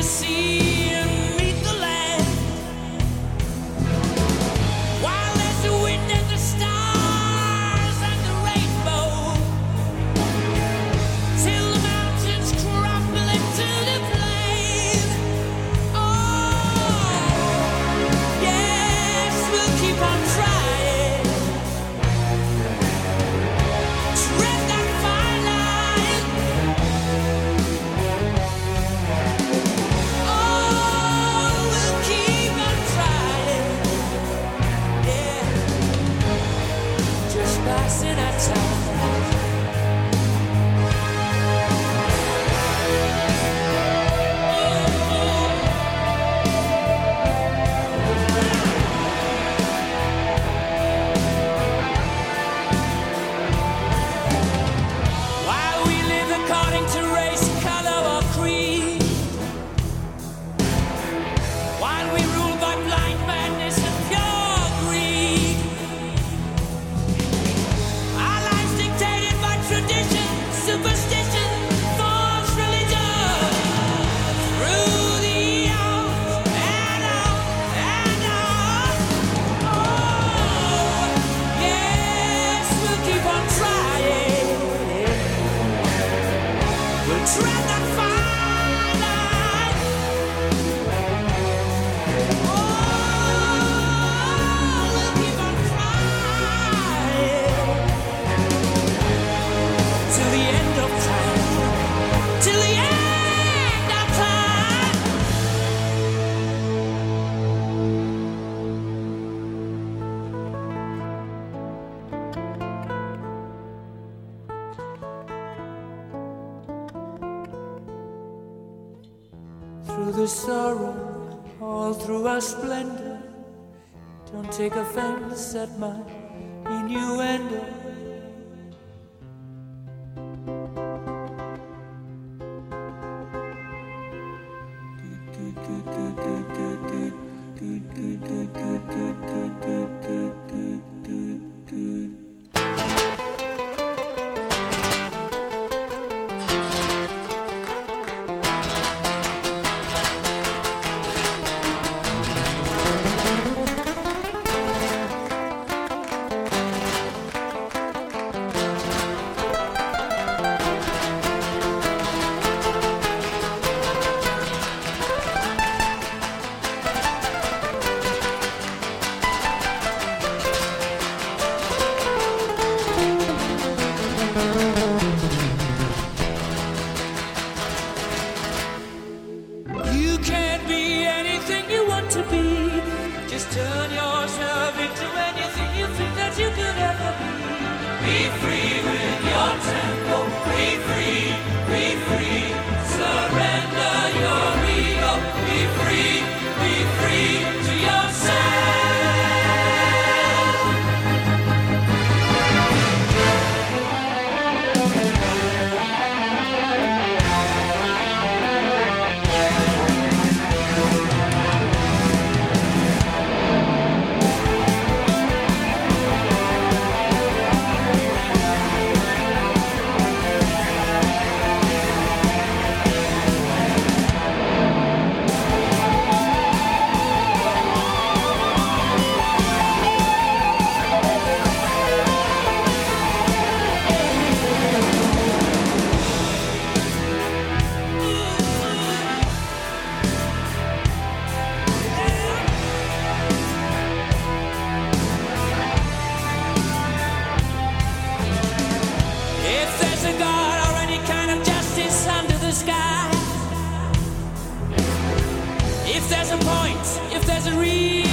sea and meet the land. While there's the wind and the stars and the rainbow, till the mountains crumble into the plain. Oh, yes, we'll keep on trying. Tread that fine line. Oh, we'll keep on trying. Yeah, just passing our time. While we live according to race, color, or creed, while we rule by blind madness and pure greed, our lives dictated by tradition, superstition, false religion, through the hours and on and on. Oh, yes, we'll keep on trying. We'll tread that fine line. Oh, we'll keep on trying till the end of time. Till the end of time. Through the sorrow, all through our splendor, don't take offense at my innuendo. You can't be anything you want to be. Just turn yourself into anything you think that you could ever be. Be free with your tempo. Be free, be free. Surrender your ego. Be free to yourself. If there's a God or any kind of justice under the sky, if there's a point, if there's a reason